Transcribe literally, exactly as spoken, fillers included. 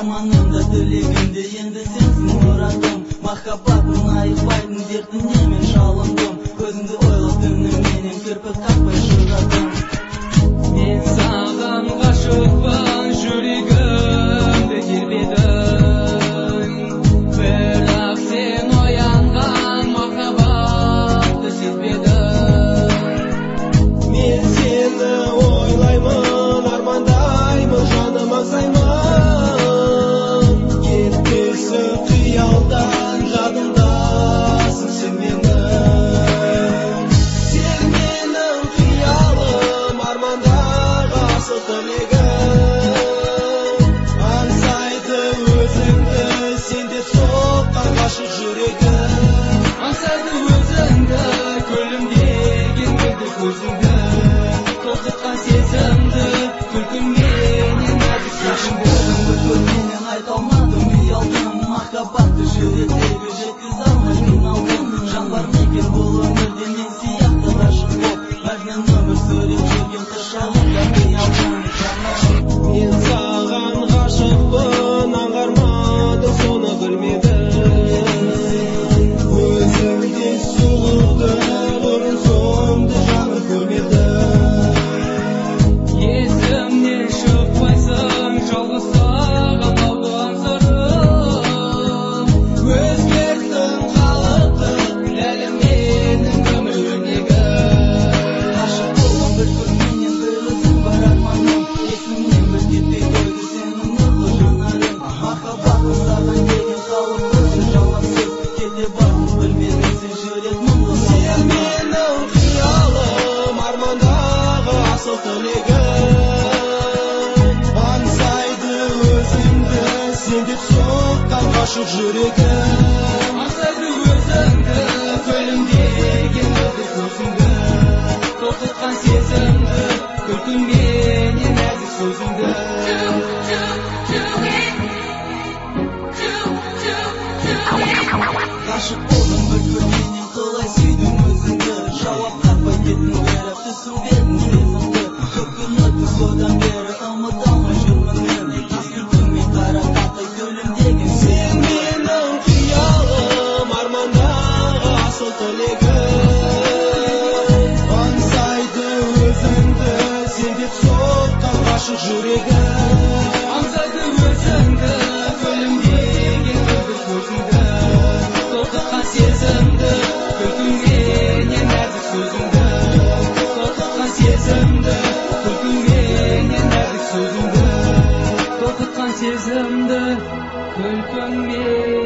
арманымда тілегімде енді сенсің мұратым. Махаббаттың айықпайтын дертіне мен шалындым. Көзіңді ойлап түніменен кірпік қақпай шығадым. Мен саған ғашықпын, жүрегімді тербедің. Бірақ сен оянған махаббатты сезбедің. Мен сені ойлаймын, армандаймын, жаным аңсаймын. Кетпесі қиялдан жадымдасың сен менің. Сен менің қиялым, армандағы асыл тілегім. Аңсайды өзіңді, сен деп соққан ғашық жүрегім. Аңсайды өзіңді, күлімдеген мөлдір көзіңді. Толқытқан сезімді, күлкіңменен нәзік шашыңды. Өзіңді көрменен айта алмадым, ұялдым. Махаббатты жүректегі жеткізе алмай қиналдым. Жан бар мекен бұл өмірде мен сияқты ғашық боп. Мәжнүн өмір сүріп жүрген қыз шағымда қиялдым жаным. Мен саған ғашықпын, аңғармадым, соны білмедім. Өзіңдей сұлуды бұрын соңды жаным көрмедім. Есімнен шықпайсың, жалғыз саған қалған сырым. Өзгерттің қалыпты, әлі менің өмір өрнегі. Ғашық болған бір көрменен бір өзің бар арманым. Есімнен бір кетпей қойды сенің нұрлы жанарың. Махаббаттың саған деген қалыптысың жалғансыз. Кете бардың білмедің сен жүрек мұңлы. Сен менің қиялым, армандағы асыл тілегім. Аңсайды өзіңді, сен деп соққан ғашық жүрегім. Аңсайды өзіңді, күлімдеген мөлдір көзіңді. Толқытқан сезімді, күлкіңменен нәзік сөзіңді. Ғашық болдым бір көрменен қалай сүйдің өзіңді. Жауап қатпай кеттің беріп түсінбедің сезімді. Көп күн өтті содан бері ұмыта алмай жүрмін мен. Естіртіңмен қара тақтай күлімдеген Сен менің қиялым, армандағы асыл тілегім. Аңсайды өзіңді, сен деп соққан ғашық жүрегім. Аңсайды өзіңді, күлімдеген мөлдір көзіңді. Толқытқан сезімді, күлкіңменен нәзік сөзіңді. Толқытқан сезімді, күлкіңменен нәзік сөзіңді. Толқытқан сезімді, күлкіңменен